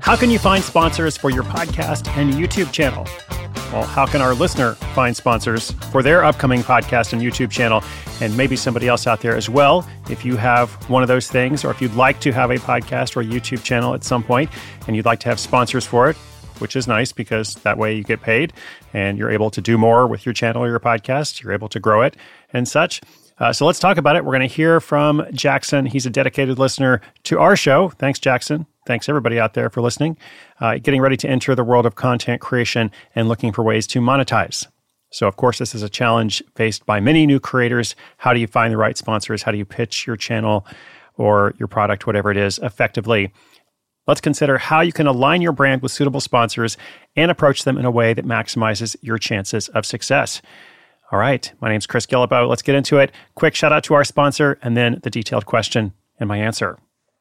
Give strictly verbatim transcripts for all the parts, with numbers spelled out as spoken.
How can you find sponsors for your podcast and YouTube channel? Well, how can our listener find sponsors for their upcoming podcast and YouTube channel, and maybe somebody else out there as well? If you have one of those things, or if you'd like to have a podcast or a YouTube channel at some point, and you'd like to have sponsors for it, which is nice because that way you get paid and you're able to do more with your channel or your podcast. You're able to grow it and such. Uh, so let's talk about it. We're going to hear from Jackson. He's a dedicated listener to our show. Thanks, Jackson. Thanks, everybody out there for listening. Uh, getting ready to enter the world of content creation and looking for ways to monetize. So, of course, this is a challenge faced by many new creators. How do you find the right sponsors? How do you pitch your channel or your product, whatever it is, effectively? Let's consider how you can align your brand with suitable sponsors and approach them in a way that maximizes your chances of success. All right, my name's Chris Guillebeau. Let's get into it. Quick shout out to our sponsor, and then the detailed question and my answer.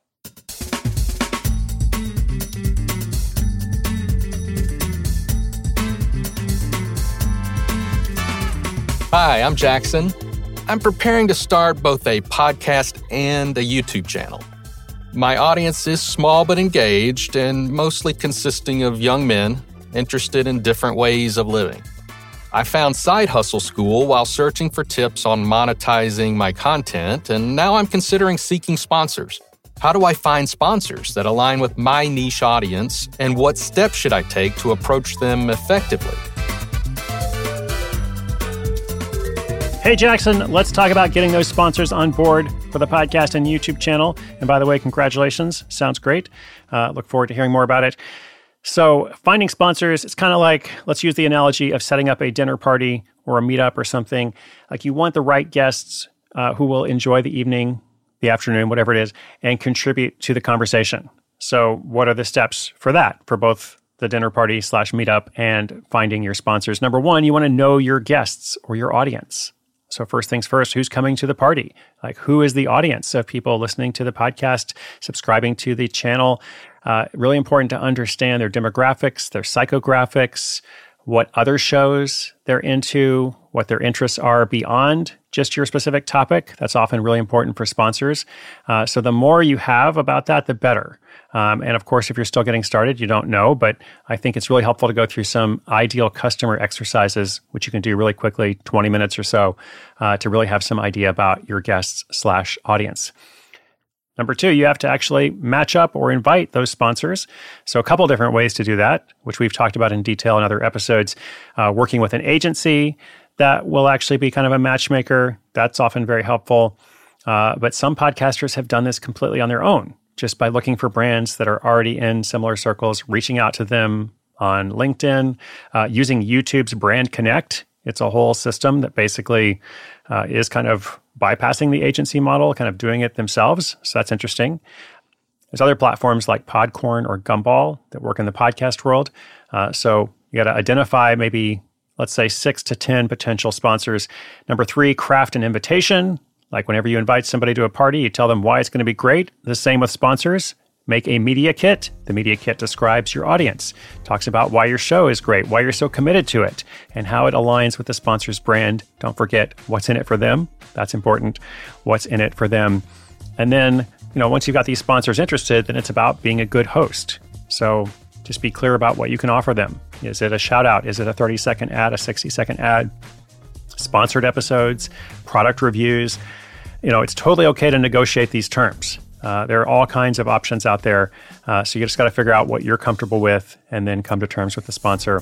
Hi, I'm Jackson. I'm preparing to start both a podcast and a YouTube channel. My audience is small but engaged and mostly consisting of young men interested in different ways of living. I found Side Hustle School while searching for tips on monetizing my content, and now I'm considering seeking sponsors. How do I find sponsors that align with my niche audience, and what steps should I take to approach them effectively? Hey, Jackson, let's talk about getting those sponsors on board for the podcast and YouTube channel. And by the way, congratulations. Sounds great. Uh, look forward to hearing more about it. So finding sponsors, it's kind of like, let's use the analogy of setting up a dinner party or a meetup or something. Like you want the right guests uh, who will enjoy the evening, the afternoon, whatever it is, and contribute to the conversation. So what are the steps for that, for both the dinner party slash meetup and finding your sponsors? Number one, you want to know your guests or your audience. So first things first, who's coming to the party? Like who is the audience of people listening to the podcast, subscribing to the channel? Uh, really important to understand their demographics, their psychographics, what other shows they're into, what their interests are beyond just your specific topic. That's often really important for sponsors. Uh, so the more you have about that, the better. Um, and of course, if you're still getting started, you don't know, but I think it's really helpful to go through some ideal customer exercises, which you can do really quickly, twenty minutes or so, uh, to really have some idea about your guests slash audience. Number two, you have to actually match up or invite those sponsors. So a couple different ways to do that, which we've talked about in detail in other episodes. Uh, working with an agency that will actually be kind of a matchmaker. That's often very helpful. Uh, but some podcasters have done this completely on their own, just by looking for brands that are already in similar circles, reaching out to them on LinkedIn, uh, using YouTube's Brand Connect. It's a whole system that basically uh, is kind of bypassing the agency model, kind of doing it themselves. So that's interesting. There's other platforms like Podcorn or Gumball that work in the podcast world. Uh, so you got to identify maybe, let's say, six to ten potential sponsors. Number three, craft an invitation. Like whenever you invite somebody to a party, you tell them why it's going to be great. The same with sponsors. Make a media kit. The media kit describes your audience, talks about why your show is great, why you're so committed to it, and how it aligns with the sponsor's brand. Don't forget what's in it for them. That's important. What's in it for them. And then, you know, once you've got these sponsors interested, then it's about being a good host. So just be clear about what you can offer them. Is it a shout out? Is it a thirty second ad, a sixty second ad? Sponsored episodes, product reviews. You know, it's totally okay to negotiate these terms. Uh, there are all kinds of options out there. Uh, so you just got to figure out what you're comfortable with and then come to terms with the sponsor.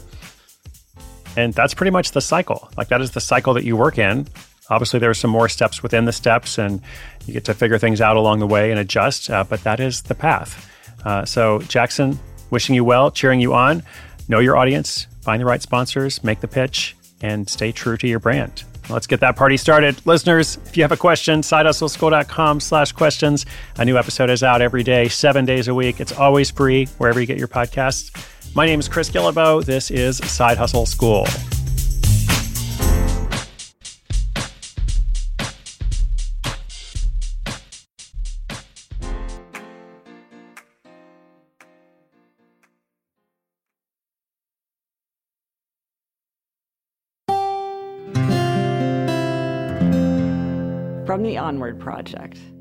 And that's pretty much the cycle. Like that is the cycle that you work in. Obviously, there are some more steps within the steps and you get to figure things out along the way and adjust, uh, but that is the path. Uh, so Jackson, wishing you well, cheering you on. Know your audience, find the right sponsors, make the pitch, and stay true to your brand. Let's get that party started. Listeners, if you have a question, sidehustleschool.com slash questions. A new episode is out every day, seven days a week. It's always free wherever you get your podcasts. My name is Chris Guillebeau. This is Side Hustle School. From the Onward Project.